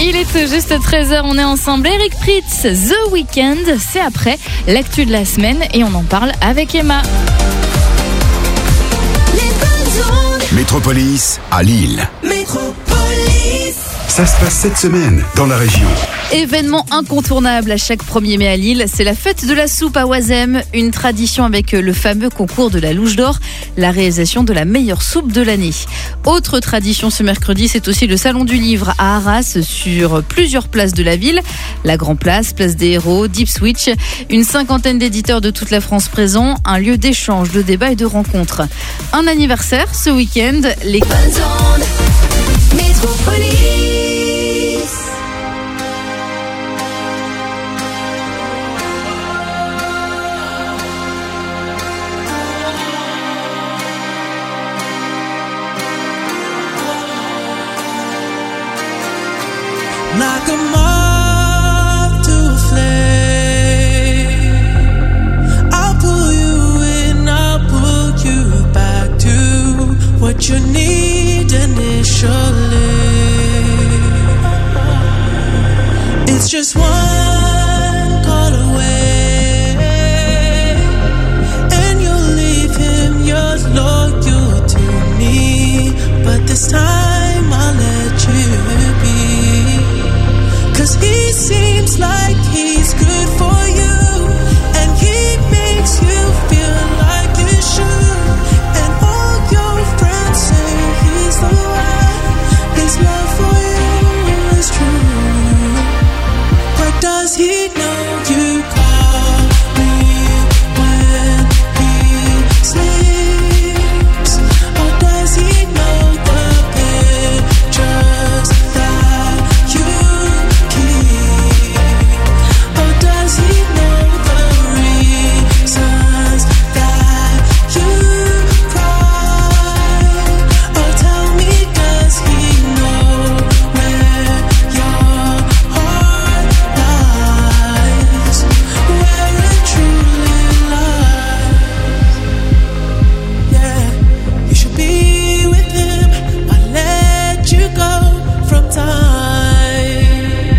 Il est tout juste 13h, on est ensemble. Eric Prydz, The Weeknd, c'est après l'actu de la semaine et on en parle avec Emma. Métropolis à Lille. Métropolis. Ça se passe cette semaine dans la région. Événement incontournable à chaque 1er mai à Lille, c'est la fête de la soupe à Oisem, une tradition avec le fameux concours de la Louche d'Or, la réalisation de la meilleure soupe de l'année. Autre tradition ce mercredi, c'est aussi le salon du livre à Arras sur plusieurs places de la ville, la Grand Place, Place des Héros, Deep Switch, une 50aine d'éditeurs de toute la France présents, un lieu d'échange, de débat et de rencontres. Un anniversaire ce week-end, les Métropolis. Like a moth to a flame, I'll pull you in, I'll pull you back to what you need initially. It's just one call away, and you'll leave him, you're loyal to me, but this time I'll let you be. 'Cause he seems like he's good for you, and he makes you feel like you should. And all your friends say he's the one, his love for you is true. But does he know you call me when he sleeps? Or does he know the pictures that you keep? Or does he know the reasons that you cry? Or tell me, does he know where your heart lies? Where it truly lies? Yeah, you should be with him. I'll let you go from time.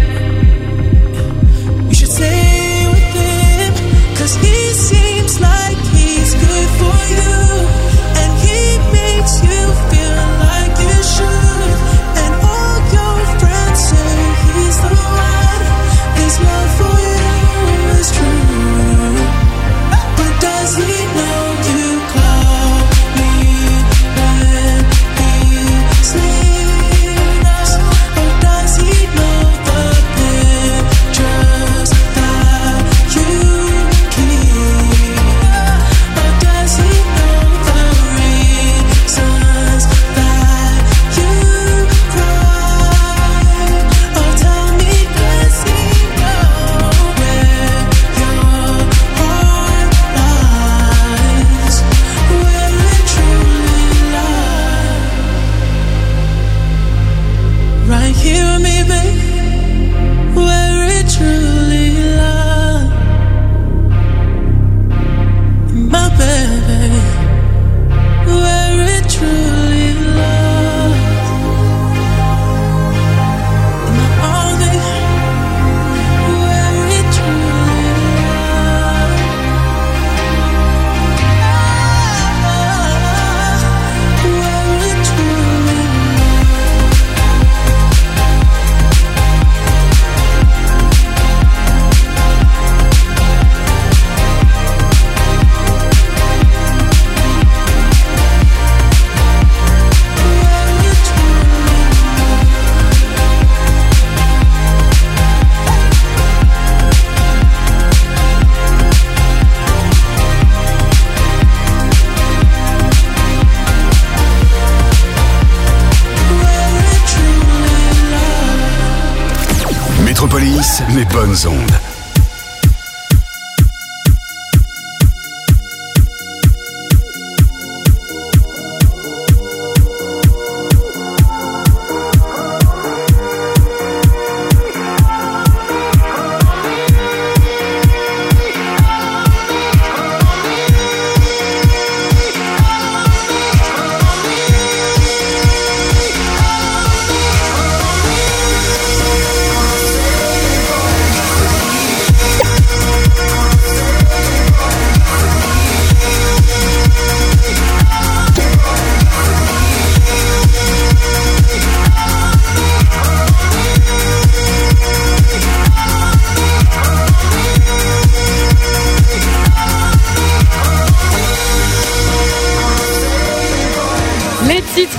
You should stay with him, 'cause he seems like he's good for you, and he makes you feel like you should. And all your friends say he's the one, his love for you is true. But does he know you call me when he sleeps? Or does he know the pictures that you keep? Or does he know the reasons that you cry? Or tell me, does he know where your heart lies? Where it truly lies? Right here with me, babe, where it truly lies. My baby, where it truly lies. In my arms, baby, where it truly lies. Where it truly lies. Métropolis, les bonnes ondes.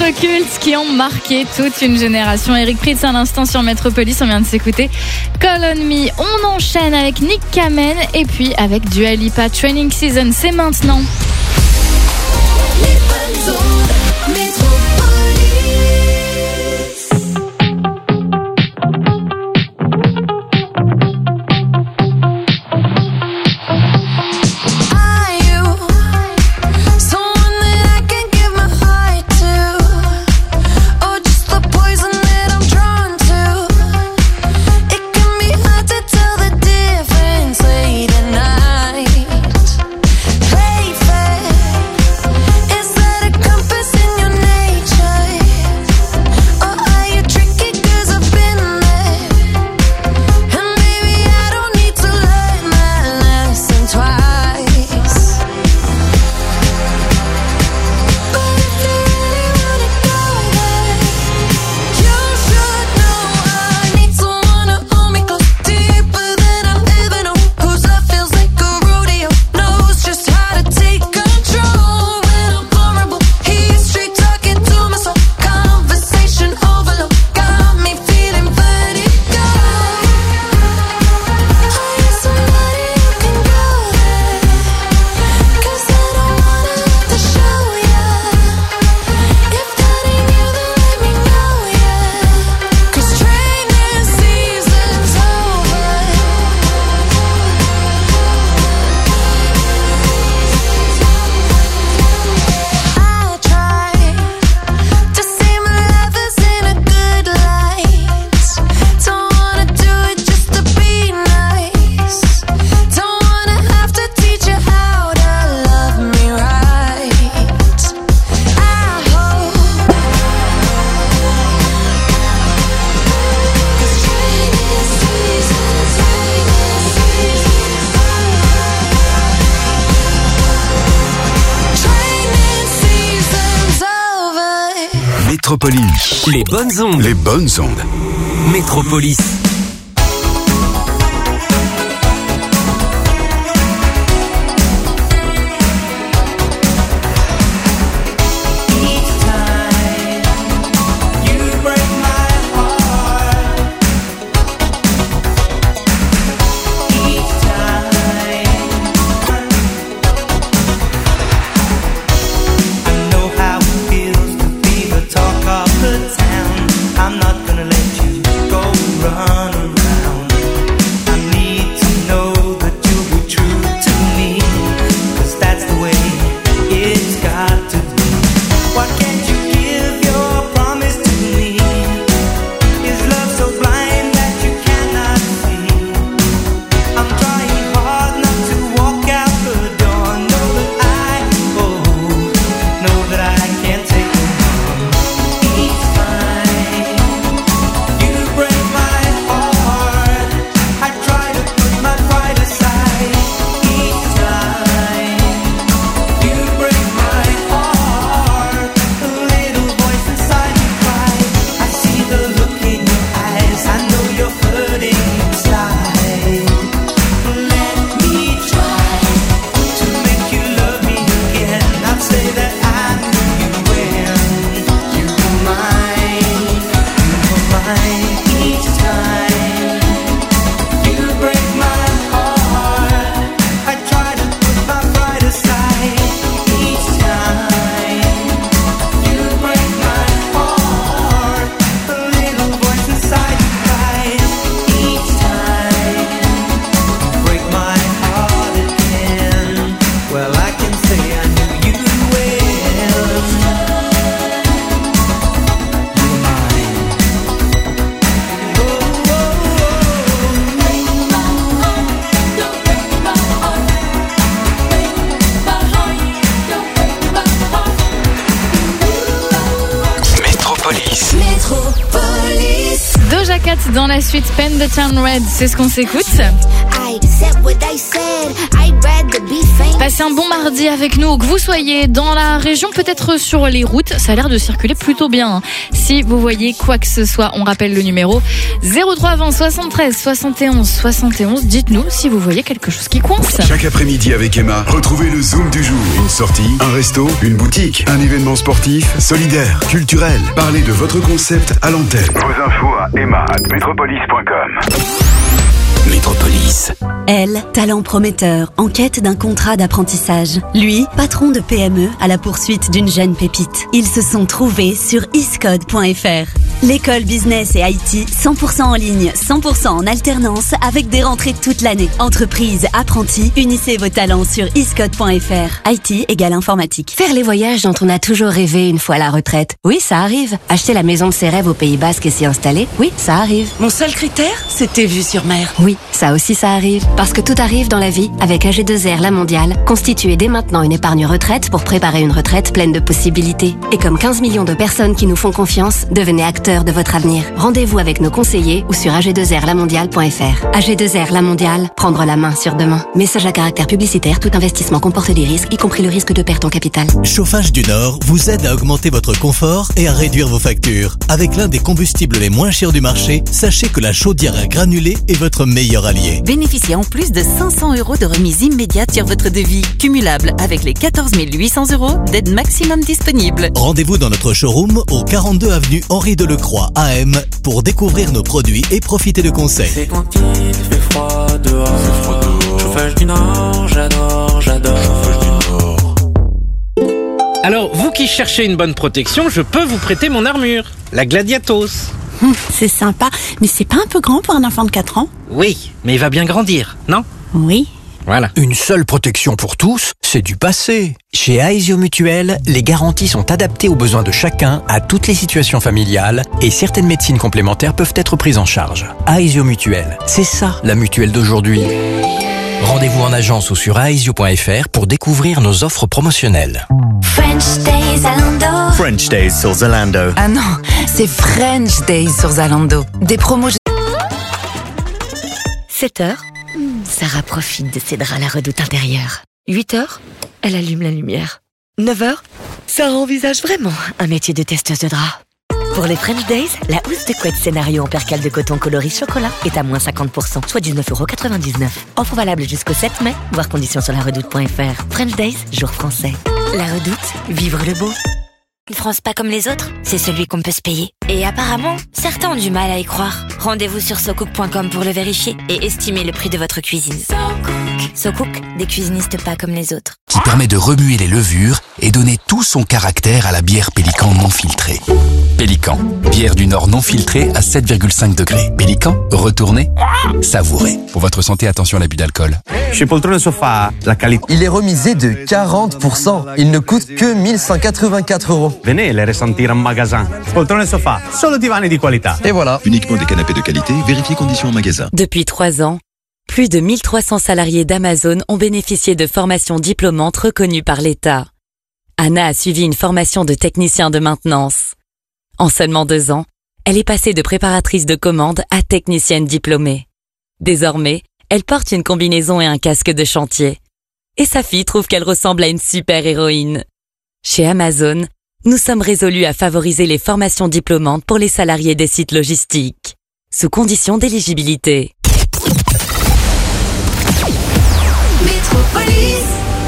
cultes qui ont marqué toute une génération. Eric Prydz à l'instant sur Metropolis, on vient de s'écouter Call on Me. On enchaîne avec Nick Kamen et puis avec Dua Lipa. Training Season, c'est maintenant. Métropolis. Les bonnes ondes. Les bonnes ondes. Métropolis. I'm not gonna let you go run around. I need to know that you'll be true to me, 'cause that's the way it's got to be. Why can't you give your promise to me? Is love so blind that you cannot see? I'm trying hard not to walk out the door. Know that I can't take it on. Each time you break my heart, I try to put my pride aside. Each time you break my heart, a little voice inside me cries. I see the look in your eyes, I know you're hurting inside. Let me try to make you love me again. I'll say that I knew you when you were mine. Each time you break my heart, I try to put my pride aside. Each time you break my heart, a little voice inside you cries. Each time you break my heart again, well, I can say I knew you well. You're mine. Métropolis. Doja Cat dans la suite Pen the Town Red, c'est ce qu'on s'écoute. I Passez un bon mardi avec nous, que vous soyez dans la région, peut-être sur les routes, ça a l'air de circuler plutôt bien. Si vous voyez quoi que ce soit, on rappelle le numéro 0320 73 71 71. Dites-nous si vous voyez quelque chose qui coince. Chaque après-midi avec Emma, retrouvez le Zoom du jour. Une sortie, un resto, une boutique, un événement sportif, solidaire, culturel. Parlez de votre concept à l'antenne. Vos infos à emma@metropolis.com. Métropolis. Elle, talent prometteur, en quête d'un contrat d'apprentissage. Lui, patron de PME à la poursuite d'une jeune pépite. Ils se sont trouvés sur iscode.fr. L'école business et IT 100% en ligne, 100% en alternance avec des rentrées toute l'année. Entreprise, apprentis, unissez vos talents sur iscode.fr. IT égale informatique. Faire les voyages dont on a toujours rêvé une fois à la retraite. Oui, ça arrive. Acheter la maison de ses rêves au Pays Basque et s'y installer. Oui, ça arrive. Mon seul critère, c'était vue sur mer. Oui, ça aussi ça arrive. Parce que tout arrive dans la vie avec AG2R La Mondiale. Constituez dès maintenant une épargne retraite pour préparer une retraite pleine de possibilités. Et comme 15 millions de personnes qui nous font confiance, devenez acteurs de votre avenir. Rendez-vous avec nos conseillers ou sur ag2rlamondiale.fr. AG2R La Mondiale, prendre la main sur demain. Message à caractère publicitaire, tout investissement comporte des risques, y compris le risque de perte en capital. Chauffage du Nord vous aide à augmenter votre confort et à réduire vos factures. Avec l'un des combustibles les moins chers du marché, sachez que la chaudière à granulés est votre meilleur allié. Bénéficiez en plus de 500 € de remise immédiate sur votre devis, cumulable avec les 14 800 € d'aide maximum disponible. Rendez-vous dans notre showroom au 42 avenue Henri Delecroix, AM, pour découvrir nos produits et profiter de conseils. C'est quand il fait froid dehors. Chauffage du Nord, j'adore. Chauffage du Nord. Alors, vous qui cherchez une bonne protection, je peux vous prêter mon armure, la Gladiatos. C'est sympa, mais c'est pas un peu grand pour un enfant de 4 ans? Oui, mais il va bien grandir, non? Oui. Voilà. Une seule protection pour tous, c'est du passé. Chez Aesio Mutuel, les garanties sont adaptées aux besoins de chacun, à toutes les situations familiales, et certaines médecines complémentaires peuvent être prises en charge. Aesio Mutuel, c'est ça la mutuelle d'aujourd'hui. Rendez-vous en agence ou sur aesio.fr pour découvrir nos offres promotionnelles. French Days Zalando. French Days sur Zalando. Ah non, c'est French Days sur Zalando. Des promos... 7h, Sarah profite de ses draps à la redoute intérieure. 8h, elle allume la lumière. 9h, Sarah envisage vraiment un métier de testeuse de draps. Pour les French Days, la housse de couette scénario en percale de coton coloris chocolat est à moins 50%, soit 19,99 €. Offre valable jusqu'au 7 mai, voir conditions sur laredoute.fr. French Days, jour français. La Redoute, vivre le beau. Une France pas comme les autres, c'est celui qu'on peut se payer. Et apparemment, certains ont du mal à y croire. Rendez-vous sur socook.com pour le vérifier et estimer le prix de votre cuisine. SoCook, des cuisinistes pas comme les autres. Qui permet de remuer les levures et donner tout son caractère à la bière Pélican non filtrée. Pélican, bière du Nord non filtrée à 7,5 degrés. Pélican, retournez, savourez. Pour votre santé, attention à l'abus d'alcool. Chez Poltrone Sofa, la qualité... Il est remisé de 40%. Il ne coûte que 1184 €. Venez les ressentir en magasin. Poltrone Sofa, solo divani di qualità. Et voilà. Uniquement des canapés de qualité, vérifiez conditions en magasin. Depuis 3 ans, plus de 1300 salariés d'Amazon ont bénéficié de formations diplômantes reconnues par l'État. Anna a suivi une formation de technicien de maintenance. En seulement 2 ans, elle est passée de préparatrice de commande à technicienne diplômée. Désormais, elle porte une combinaison et un casque de chantier. Et sa fille trouve qu'elle ressemble à une super-héroïne. Chez Amazon, nous sommes résolus à favoriser les formations diplômantes pour les salariés des sites logistiques, sous condition d'éligibilité. Métropolis.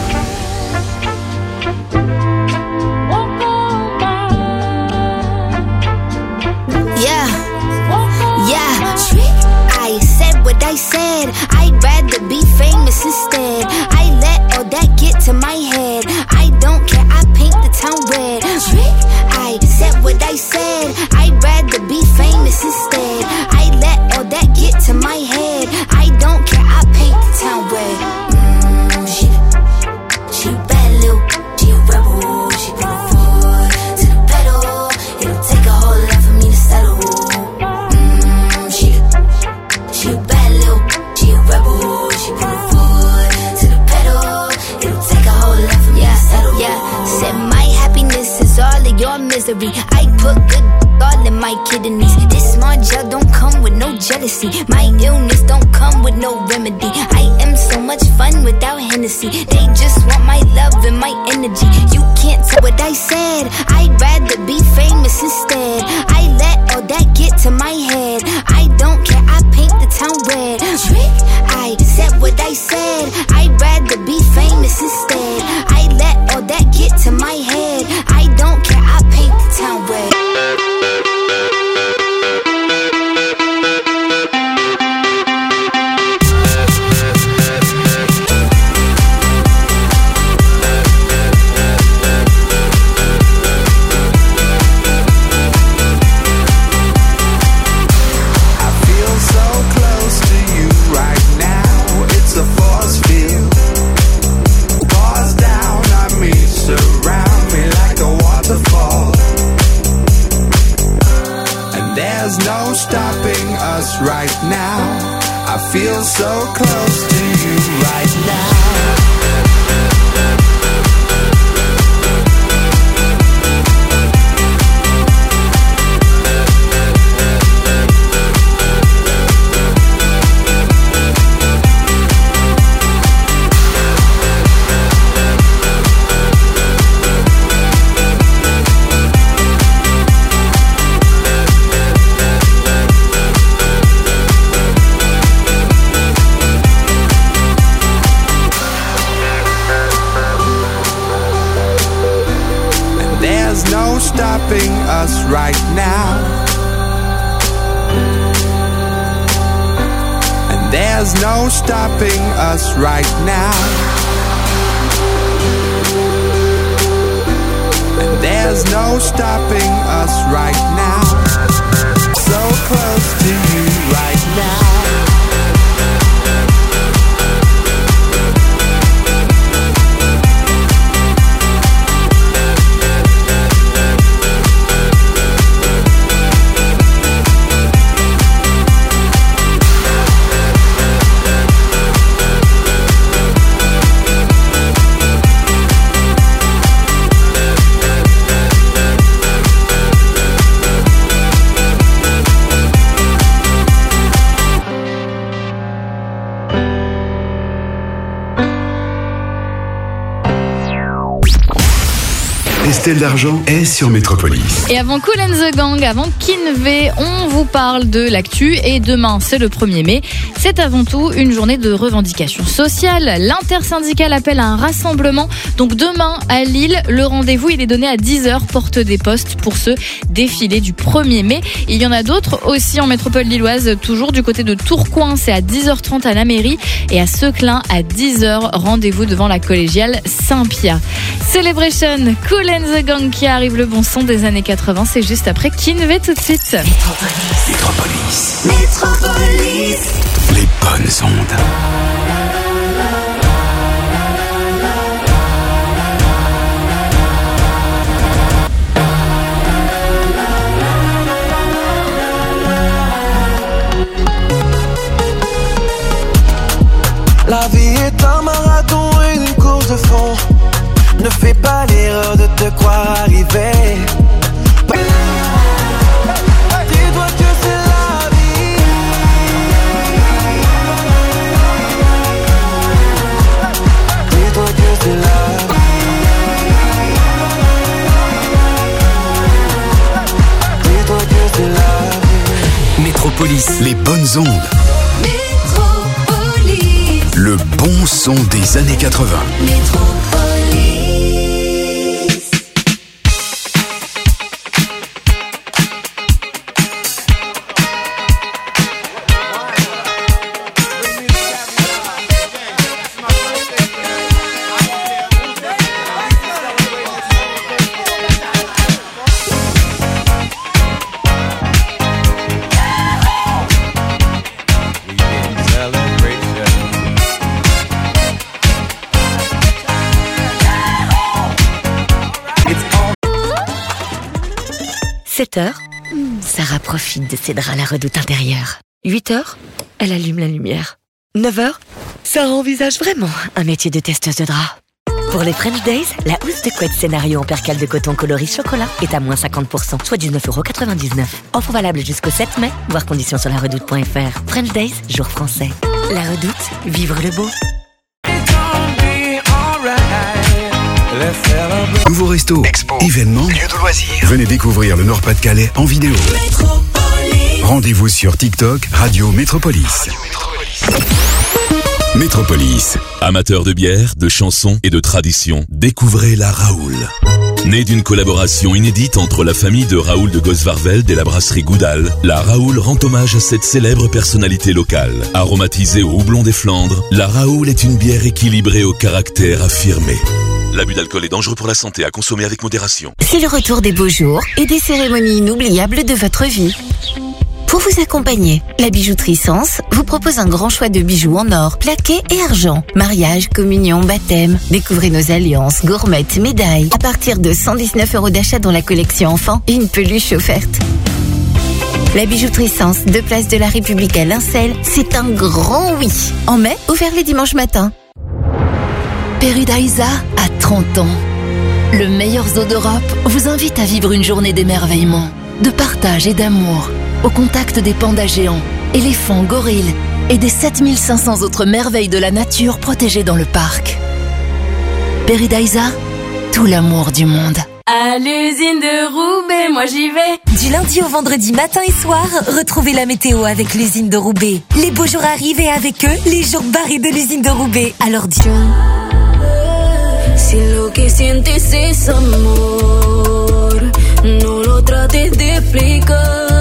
I said what I said. I'd rather be famous instead. I let all that get to my head. I don't care, I paint the town red. I said what I said. I'd rather be famous instead. I let all that get to my head. I don't care, I paint the town red. She bad little, she a rebel. She put her foot to the pedal. It'll take a whole lot for me to settle. She a bad little, she a rebel. She put her foot to the pedal. It'll take a whole lot for me to settle. Yeah, said my happiness is all of your misery. I put good all in my kidneys. This smart gel don't come with no jealousy. My illness don't come with no remedy. I am so much fun without Hennessy. They just want my love and my energy. You can't tell what I said. I'd rather be famous instead. I let all that get to my head. I don't care, I paint the town red. Trick, I said what I said. I'd rather be famous instead. I let all that get to my head. I don't care, I paint the town red. Right now, I feel so close to you right now. Stopping us right now, and there's no stopping us right now, and there's no stopping us right now. So close to you right now. Estelle d'Argent est sur Métropolis. Et avant Kool and the Gang, avant Kinvey, on vous parle de l'actu. Et demain, c'est le 1er mai. C'est avant tout une journée de revendication sociale. L'intersyndicale appelle à un rassemblement. Donc demain, à Lille, le rendez-vous, il est donné à 10h, porte des postes, pour ce défilé du 1er mai. Il y en a d'autres aussi en métropole lilloise, toujours du côté de Tourcoing, c'est à 10h30 à la mairie. Et à Seclin, à 10h, rendez-vous devant la collégiale Saint-Pierre. Celebration, Kool and the Gang qui arrive, le bon son des années 80, c'est juste après Kinvey tout de suite. Métropolis. Les bonnes ondes. La vie est un marathon et une course de fond. Ne fais pas l'erreur de te croire arrivé. Dis-toi que c'est la vie. Dis-toi que c'est la vie. Dis-toi que c'est la vie. Métropolis. Les bonnes ondes. Le bon son des années 80. Sarah profite de ses draps à la redoute intérieure. 8h, elle allume la lumière. 9h, Sarah envisage vraiment un métier de testeuse de draps. Pour les French Days, la housse de couette scénario en percale de coton coloris chocolat est à moins 50%, soit 19,99€. Offre valable jusqu'au 7 mai, voir conditions sur laredoute.fr. French Days, jour français. La Redoute, vivre le beau. Nouveau resto, expo, événements, lieux de loisirs. Venez découvrir le Nord-Pas-de-Calais en vidéo. Rendez-vous sur TikTok, Radio Métropolis. Métropolis. Amateurs de bière, de chansons et de tradition, découvrez la Raoul. Née d'une collaboration inédite entre la famille de Raoul de Gosvarveld et la brasserie Goudal, la Raoul rend hommage à cette célèbre personnalité locale. Aromatisée au houblon des Flandres, la Raoul est une bière équilibrée au caractère affirmé. L'abus d'alcool est dangereux pour la santé, à consommer avec modération. C'est le retour des beaux jours et des cérémonies inoubliables de votre vie. Pour vous accompagner, la bijouterie Sens vous propose un grand choix de bijoux en or, plaqué et argent. Mariage, communion, baptême. Découvrez nos alliances, gourmettes, médailles. À partir de 119€ d'achat dans la collection enfant et une peluche offerte. La bijouterie Sens, 2 places de la République à Lincel, c'est un grand oui. En mai, ouvert les dimanches matins. Peridaisa a 30 ans. Le meilleur zoo d'Europe vous invite à vivre une journée d'émerveillement, de partage et d'amour, au contact des pandas géants, éléphants, gorilles et des 7500 autres merveilles de la nature protégées dans le parc. Peridaisa, tout l'amour du monde. À l'usine de Roubaix, moi j'y vais. Du lundi au vendredi matin et soir, retrouvez la météo avec l'usine de Roubaix. Les beaux jours arrivent et avec eux, les jours barrés de l'usine de Roubaix. Alors dis... Si lo que sientes es amor, no lo trates de explicar.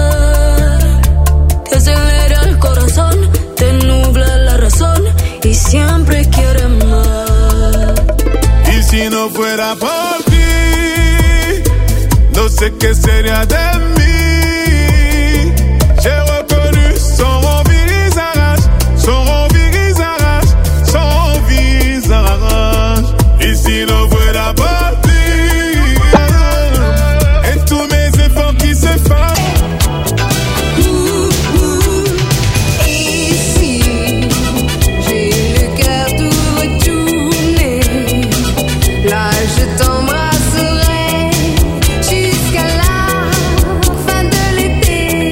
Te acelera el corazón, te nubla la razón y siempre quieres más. Y si no fuera por ti, no sé qué sería de mí. J'ai reconnu son visage, son visage, son visage. Y si no fuera por ti, et tous mes efforts qui s'effacent. Ici, j'ai le cœur tout retourné. Là, je t'embrasserai jusqu'à la fin de l'été.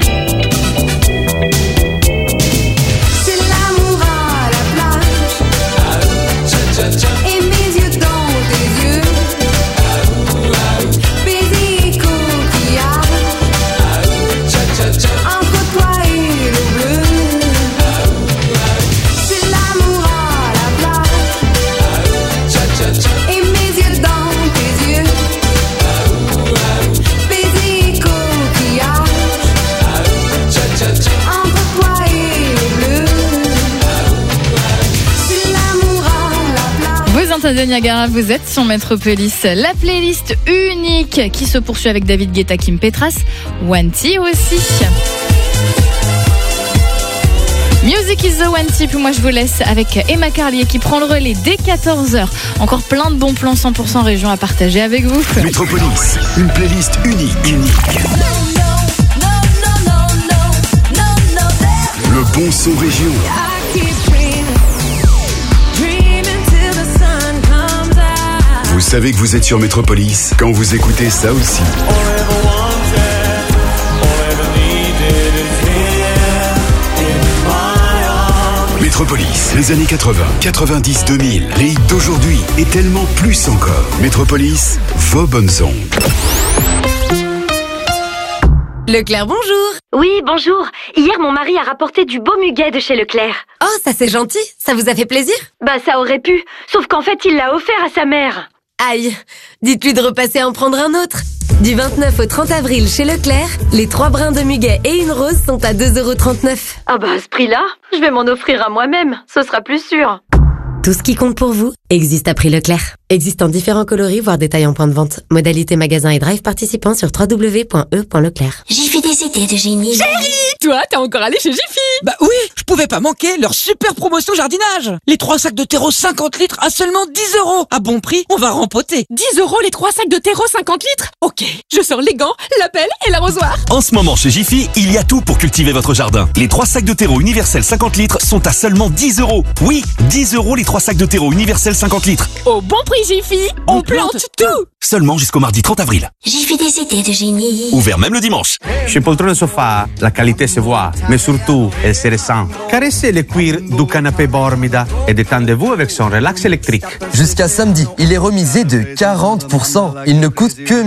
C'est l'amour à la plage. Et mes yeux dans tes yeux. Baiser et coquillage. Entre toi et le bleu. C'est l'amour à la plage. Et mes yeux dans tes yeux. Baiser et coquillage. Entre toi et le bleu. C'est l'amour à la plage. Vous entendez Niagara, vous êtes sur Métropolis. La playlist unique qui se poursuit avec David Guetta, Kim Petras, Wanty aussi. Music is the Wanty, puis moi je vous laisse avec Emma Carlier qui prend le relais dès 14h. Encore plein de bons plans 100% région à partager avec vous. Métropolis, une playlist unique. Le bon son région. Vous savez que vous êtes sur Métropolis quand vous écoutez ça aussi. Métropolis, les années 80, 90, 2000, les hits d'aujourd'hui et tellement plus encore. Métropolis, vos bonnes ondes. Leclerc, bonjour. Oui, bonjour. Hier, mon mari a rapporté du beau muguet de chez Leclerc. Oh, ça c'est gentil. Ça vous a fait plaisir? Bah, ça aurait pu. Sauf qu'en fait, il l'a offert à sa mère. Aïe. Dites-lui de repasser en prendre un autre. Du 29 au 30 avril chez Leclerc, les 3 brins de muguet et une rose sont à 2,39€. Ah bah, à ce prix-là, je vais m'en offrir à moi-même. Ce sera plus sûr. Tout ce qui compte pour vous existe à prix Leclerc. Existant différents coloris, voire détails en point de vente. Modalité magasin et drive participant sur www.e.leclerc. Jiffy des idées de génie. Chérie, toi, t'es encore allé chez Jiffy? Bah oui, je pouvais pas manquer leur super promotion jardinage. Les 3 sacs de terreau 50 litres à seulement 10 €. À bon prix, on va rempoter. 10 € les 3 sacs de terreau 50 litres? Ok, je sors les gants, la pelle et l'arrosoir. En ce moment chez Jiffy, il y a tout pour cultiver votre jardin. Les 3 sacs de terreau universel 50 litres sont à seulement 10 €. Oui, 10 € les 3 sacs de terreau universel 50 litres. Au bon prix Jiffy, on plante tout. Seulement jusqu'au mardi 30 avril. Jiffy des idées de génie. Ouvert même le dimanche. Chez Poltrone Sofa, la qualité se voit, mais surtout, elle se ressent. Caressez le cuir du canapé Bormida et détendez-vous avec son relax électrique. Jusqu'à samedi, il est remisé de 40%. Il ne coûte que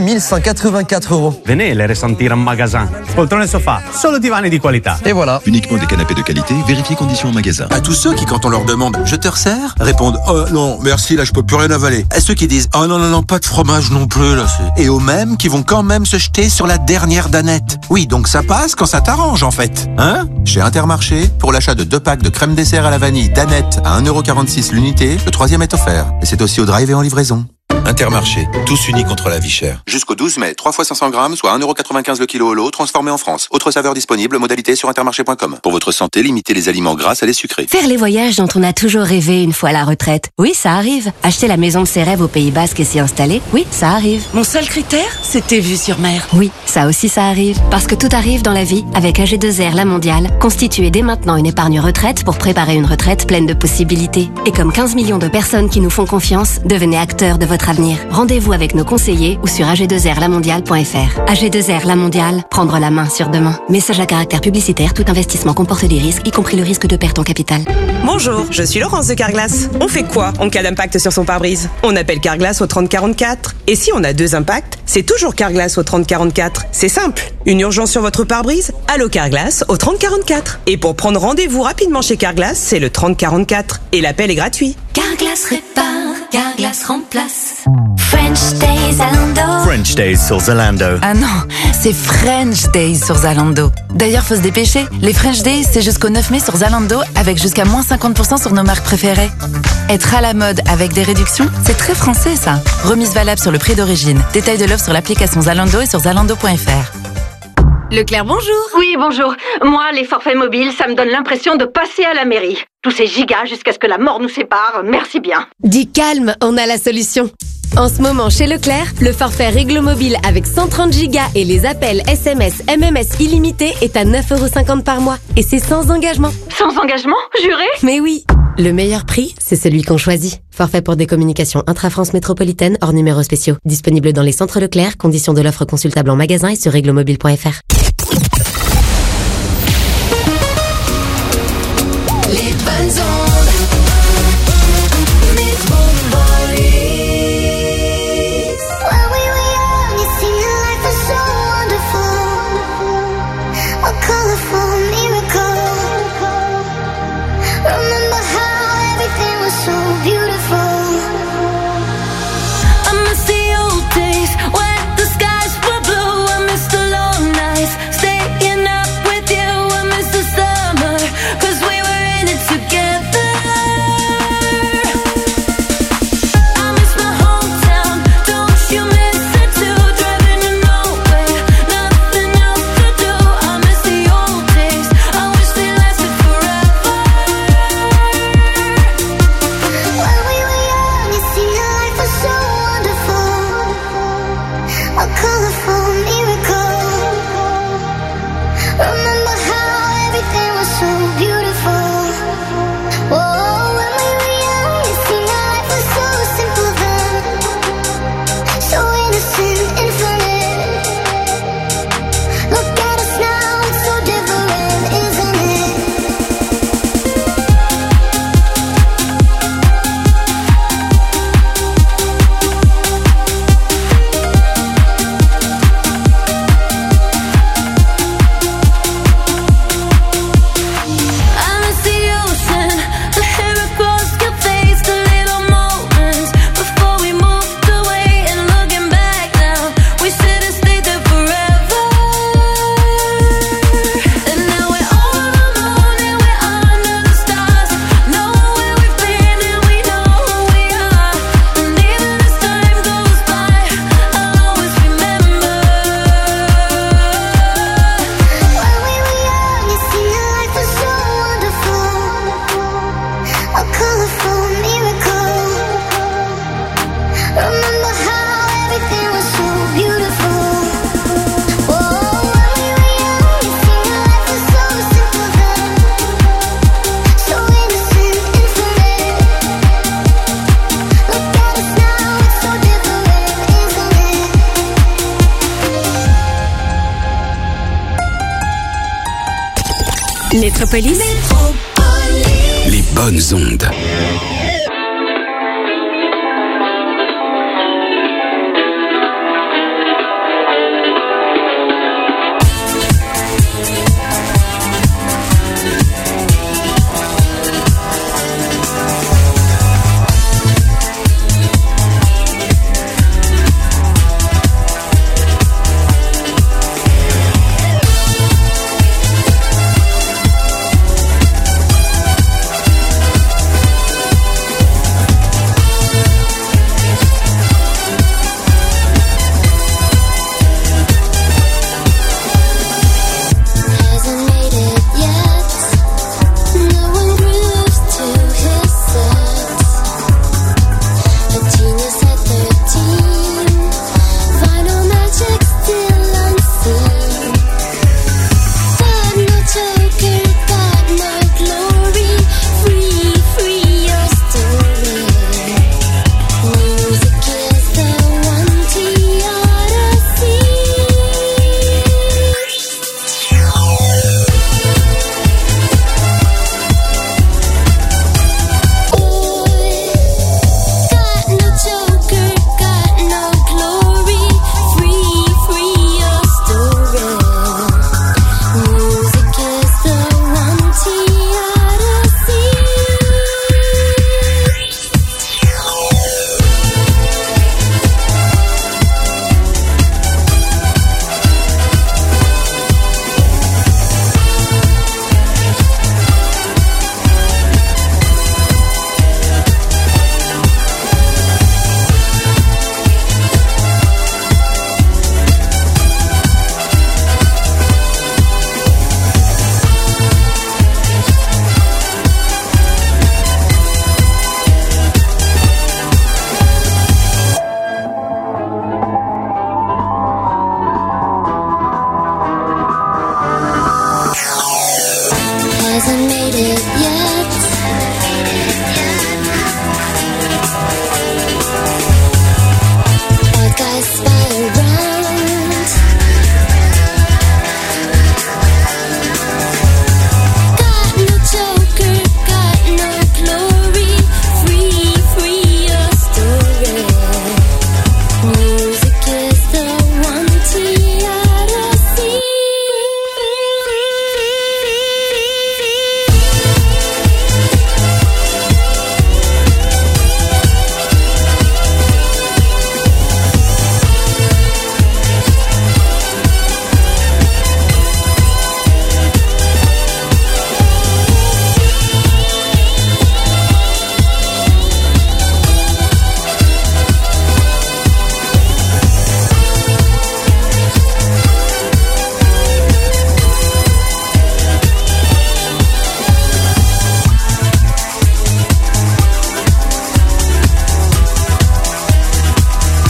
1184 €. Venez les ressentir en magasin. Poltrone Sofa, solo divani di qualità. Et voilà. Uniquement des canapés de qualité, vérifiez conditions en magasin. À tous ceux qui, quand on leur demande « Je te resserre ?» répondent « Oh non, merci, là je peux plus rien avaler ». À ceux qui disent « Oh non, non, non, pas de fromage non plus, là c'est... » Et aux mêmes qui vont quand même se jeter sur la dernière danette. Oui, donc ça passe quand ça t'arrange en fait. Hein ? Chez Intermarché, pour l'achat de 2 packs de crème dessert à la vanille danette à 1,46 € l'unité, le 3e est offert. Et c'est aussi au drive et en livraison. Intermarché, tous unis contre la vie chère. Jusqu'au 12 mai, 3 fois 500 grammes, soit 1,95 € le kilo au lot, transformé en France. Autre saveur disponible, modalité sur intermarché.com. Pour votre santé, limitez les aliments gras à les sucrés. Faire les voyages dont on a toujours rêvé une fois à la retraite. Oui, ça arrive. Acheter la maison de ses rêves au Pays Basque et s'y installer. Oui, ça arrive. Mon seul critère, c'était vue sur mer. Oui, ça aussi ça arrive. Parce que tout arrive dans la vie avec AG2R La Mondiale. Constituez dès maintenant une épargne retraite pour préparer une retraite pleine de possibilités. Et comme 15 millions de personnes qui nous font confiance, devenez acteurs de votre avenir. Rendez-vous avec nos conseillers ou sur ag2rlamondiale.fr. AG2R La Mondiale, prendre la main sur demain. Message à caractère publicitaire, tout investissement comporte des risques, y compris le risque de perte en capital. Bonjour, je suis Laurence de Carglass. On fait quoi en cas d'impact sur son pare-brise? On appelle Carglass au 3044. Et si on a 2 impacts, c'est toujours Carglass au 3044. C'est simple. Une urgence sur votre pare-brise? Allô Carglass au 3044. Et pour prendre rendez-vous rapidement chez Carglass, c'est le 3044. Et l'appel est gratuit. Carglass répare, Carglass remplace. French Days Zalando. French Days sur Zalando. Ah non, c'est French Days sur Zalando. D'ailleurs, faut se dépêcher. Les French Days, c'est jusqu'au 9 mai sur Zalando avec jusqu'à moins 50% sur nos marques préférées. Être à la mode avec des réductions, c'est très français ça. Remise valable sur le prix d'origine. Détail de l'offre sur l'application Zalando et sur zalando.fr. Leclerc, bonjour. Oui, bonjour. Moi, les forfaits mobiles, ça me donne l'impression de passer à la mairie. Tous ces gigas jusqu'à ce que la mort nous sépare, merci bien. Dis calme, on a la solution. En ce moment, chez Leclerc, le forfait Réglo Mobile avec 130 Go et les appels SMS, MMS illimités est à 9,50 € par mois. Et c'est sans engagement. Sans engagement, juré? Mais oui. Le meilleur prix, c'est celui qu'on choisit. Forfait pour des communications intra-France métropolitaine hors numéros spéciaux. Disponible dans les centres Leclerc, conditions de l'offre consultable en magasin et sur réglomobile.fr. Les bonnes ondes. Métropolis. When we were young, it seemed life was so wonderful. A colorful miracle. Remember how everything was so beautiful. I miss the old days when the skies were blue. I miss the long nights, staying up with you. I miss the summer, 'cause we were in it together. Métropolis. Les bonnes ondes. Hasn't made it yet.